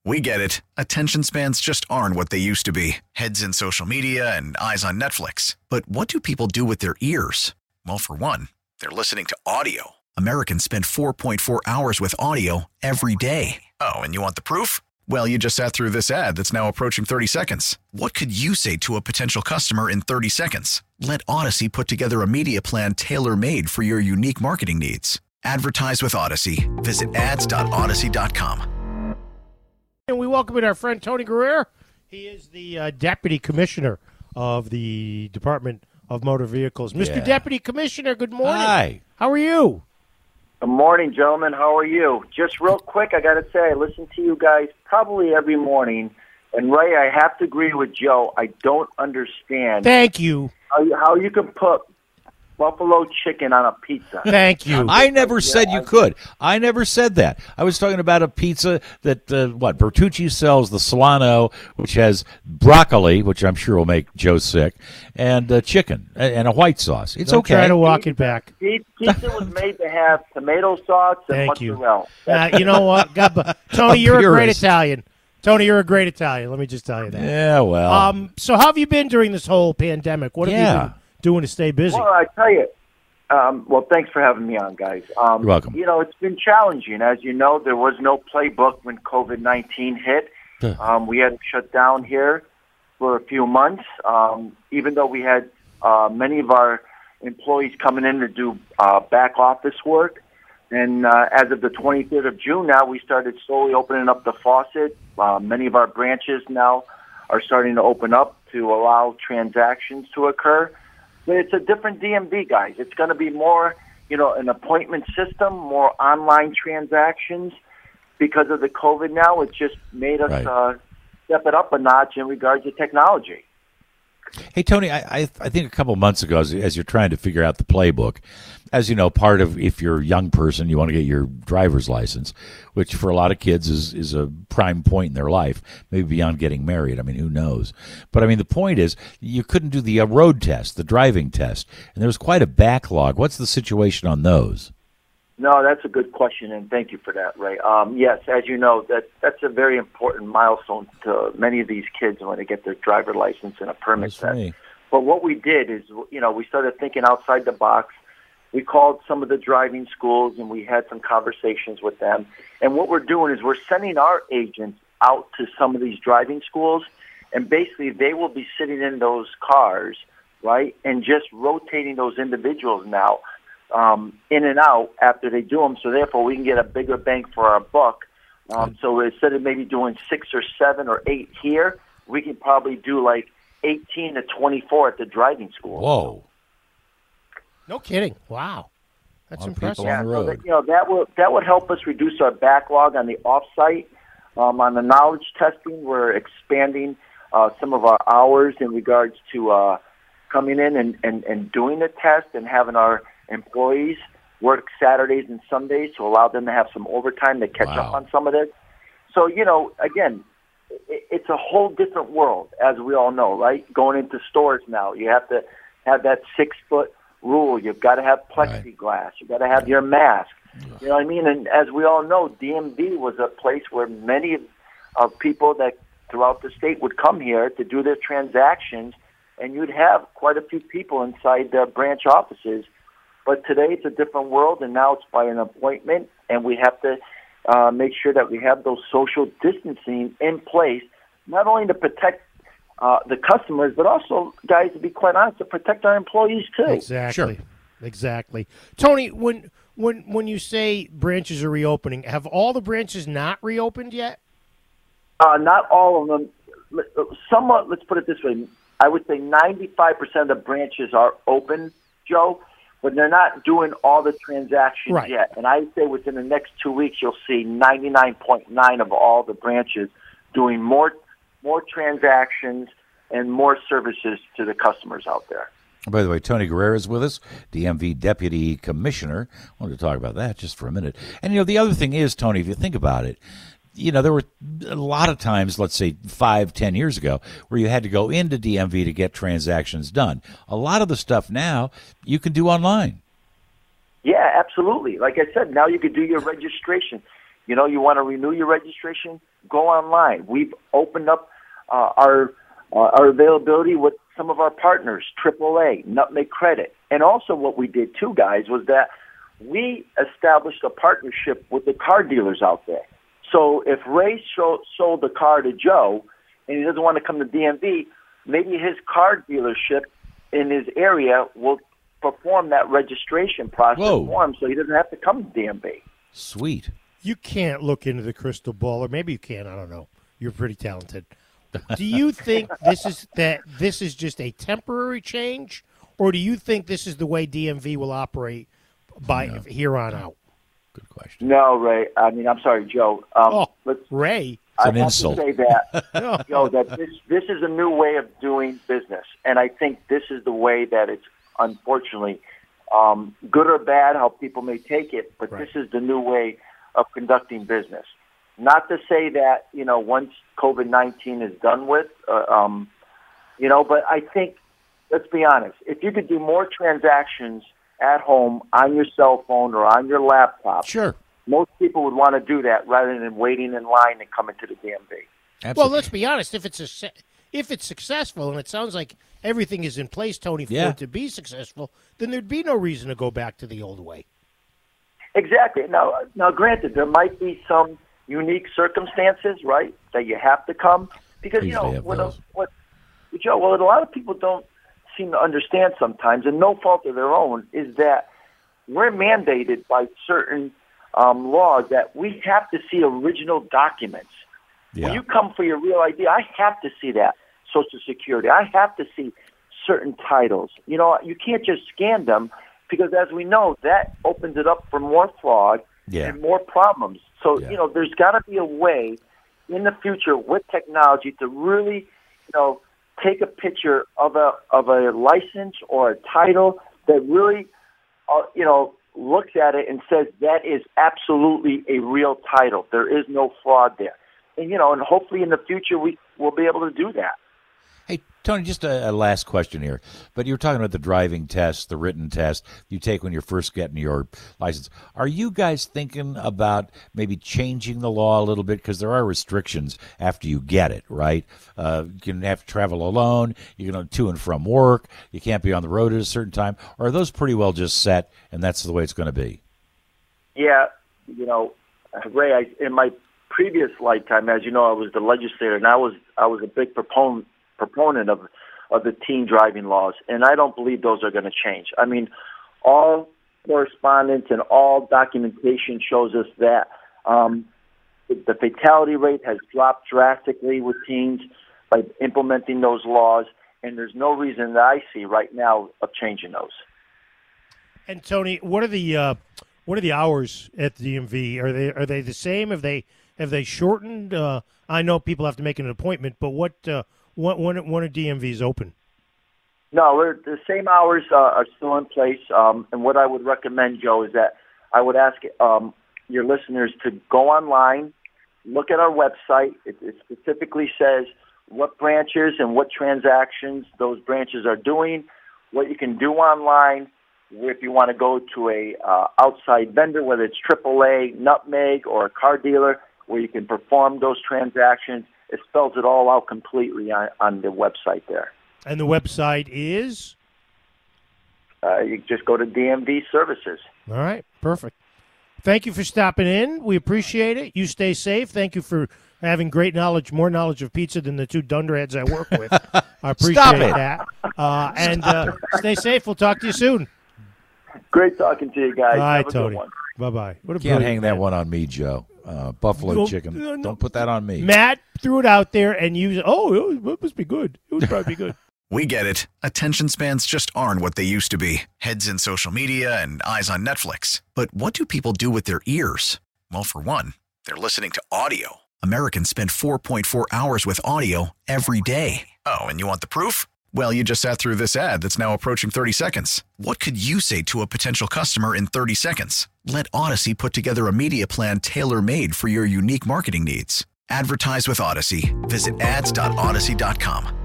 We get it. Attention spans just aren't what they used to be. Heads in social media and eyes on Netflix. But what do people do with their ears? Well, for one, they're listening to audio. Americans spend 4.4 hours with audio every day. Oh, and you want the proof? Well, you just sat through this ad that's now approaching 30 seconds. What could you say to a potential customer in 30 seconds? Let Odyssey put together a media plan tailor-made for your unique marketing needs. Advertise with Odyssey. Visit ads.odyssey.com. And we welcome in our friend Tony Guerrero. He is the Deputy Commissioner of the Department of Motor Vehicles. Mr. Deputy Commissioner, good morning. Hi. How are you? Good morning, gentlemen. How are you? Just real quick, I got to say, I listen to you guys probably every morning. And, Ray, I have to agree with Joe. I don't understand Thank you. how you can put buffalo chicken on a pizza. Thank you. I never said you could. I never said that. I was talking about a pizza that, Bertucci sells, the Solano, which has broccoli, which I'm sure will make Joe sick, and chicken and a white sauce. It's Don't okay. try to walk it back. Pizza was made to have tomato sauce and Thank you. mozzarella. You know what? Tony, you're a great purist. Italian. Tony, you're a great Italian. Let me just tell you that. Yeah, well. So how have you been during this whole pandemic? What have you been doing to stay busy? Well, I tell you, well, thanks for having me on, guys. You're welcome. You know, it's been challenging. As you know, there was no playbook when COVID-19 hit. We had to shut down here for a few months, even though we had many of our employees coming in to do back office work. And as of the 23rd of June now, we started slowly opening up the faucet. Many of our branches now are starting to open up to allow transactions to occur. But it's a different DMV, guys. It's going to be more, an appointment system, more online transactions. Because of the COVID now, it just made us step it up a notch in regards to technology. Hey, Tony, I think a couple months ago, as you're trying to figure out the playbook, as you know, part of, if you're a young person, you want to get your driver's license, which for a lot of kids is a prime point in their life, maybe beyond getting married. I mean, who knows? But, I mean, the point is you couldn't do the road test, the driving test, and there was quite a backlog. What's the situation on those? No, that's a good question, and thank you for that, Ray. Yes, as you know, that's a very important milestone to many of these kids when they get their driver license and a permit test. But what we did is, we started thinking outside the box. We called some of the driving schools, and we had some conversations with them. And what we're doing is we're sending our agents out to some of these driving schools, and basically they will be sitting in those cars, right, and just rotating those individuals now in and out after they do them, so therefore we can get a bigger bang for our buck. So instead of maybe doing 6 or 7 or 8 here, we can probably do like 18 to 24 at the driving school. Whoa. No kidding. Wow. That's impressive. On the road. So that would help us reduce our backlog on the off-site. On the knowledge testing, we're expanding some of our hours in regards to coming in and doing the test and having our employees work Saturdays and Sundays to allow them to have some overtime to catch up on some of this. So, again, it's a whole different world, as we all know, right? Going into stores now, you have to have that 6-foot rule. You've got to have plexiglass. You've got to have your mask. You know what I mean? And as we all know, DMV was a place where many of people that throughout the state would come here to do their transactions, and you'd have quite a few people inside their branch offices. But today it's a different world, and now it's by an appointment, and we have to make sure that we have those social distancing in place, not only to protect the customers, but also, guys, to be quite honest, to protect our employees too. Exactly. Sure. Exactly. Tony, when you say branches are reopening, have all the branches not reopened yet? Not all of them. Somewhat, let's put it this way. I would say 95% of the branches are open, Joe, but they're not doing all the transactions yet. And I'd say within the next 2 weeks, you'll see 99.9 of all the branches doing more transactions and more services to the customers out there. By the way, Tony Guerrero is with us, DMV Deputy Commissioner. I wanted to talk about that just for a minute. And, the other thing is, Tony, if you think about it, there were a lot of times, let's say 5-10 years ago, where you had to go into DMV to get transactions done. A lot of the stuff now you can do online. Yeah, absolutely. Like I said, now you could do your registration. You want to renew your registration, go online. We've opened up our availability with some of our partners, AAA, Nutmeg Credit. And also what we did too, guys, was that we established a partnership with the car dealers out there. So if Ray sold the car to Joe and he doesn't want to come to DMV, maybe his car dealership in his area will perform that registration process for him so he doesn't have to come to DMV. Sweet. You can't look into the crystal ball, or maybe you can. I don't know. You're pretty talented. Do you think this is just a temporary change, or do you think this is the way DMV will operate here on out? Good question. No, Ray. I mean, I'm sorry, Joe. Ray. It's an insult. I have to say that, Joe, that this is a new way of doing business, and I think this is the way that it's unfortunately good or bad, how people may take it, but This is the new way of conducting business. Not to say that, once COVID-19 is done with, but I think, let's be honest, if you could do more transactions at home on your cell phone or on your laptop, sure, most people would want to do that rather than waiting in line and coming to the DMV. Absolutely. Well, let's be honest. If it's successful, and it sounds like everything is in place, Tony, for it to be successful, then there'd be no reason to go back to the old way. Exactly. Now, granted, there might be some unique circumstances, right, that you have to come because Joe, what a lot of people don't seem to understand sometimes, and no fault of their own, is that we're mandated by certain laws that we have to see original documents. Yeah. When you come for your real ID, I have to see that Social Security. I have to see certain titles. You can't just scan them because, as we know, that opens it up for more fraud and more problems. So, there's got to be a way in the future with technology to really, take a picture of a license or a title that really, looks at it and says that is absolutely a real title. There is no fraud there. And, and hopefully in the future we'll be able to do that. Hey, Tony, just a last question here. But you were talking about the driving test, the written test you take when you're first getting your license. Are you guys thinking about maybe changing the law a little bit? Because there are restrictions after you get it, right? You can have to travel alone. You can to and from work. You can't be on the road at a certain time. Or are those pretty well just set, and that's the way it's going to be? Yeah. Ray, in my previous lifetime, as you know, I was the legislator, and I was a big proponent of the teen driving laws, and I don't believe those are going to change. I mean, all correspondence and all documentation shows us that the fatality rate has dropped drastically with teens by implementing those laws, and there's no reason that I see right now of changing those. And Tony, what are the hours at the DMV? Are they the same? Have they shortened? I know people have to make an appointment, but when are DMVs open? No, the same hours are still in place. And what I would recommend, Joe, is that I would ask your listeners to go online, look at our website. It specifically says what branches and what transactions those branches are doing, what you can do online. If you want to go to a outside vendor, whether it's AAA, Nutmeg, or a car dealer, where you can perform those transactions, it spells it all out completely on the website there. And the website is? You just go to DMV Services. All right, perfect. Thank you for stopping in. We appreciate it. You stay safe. Thank you for having great knowledge, more knowledge of pizza than the two dunderheads I work with. I appreciate that. And stay safe. We'll talk to you soon. Great talking to you guys. All right, Have a Tony. good one. Bye-bye. Can't hang that one on me, Joe. Buffalo chicken. No. Don't put that on me. Matt threw it out there and it must be good. It would probably be good. We get it. Attention spans just aren't what they used to be. Heads in social media and eyes on Netflix. But what do people do with their ears? Well, for one, they're listening to audio. Americans spend 4.4 hours with audio every day. Oh, and you want the proof? Well, you just sat through this ad that's now approaching 30 seconds. What could you say to a potential customer in 30 seconds? Let Odyssey put together a media plan tailor-made for your unique marketing needs. Advertise with Odyssey. Visit ads.odyssey.com.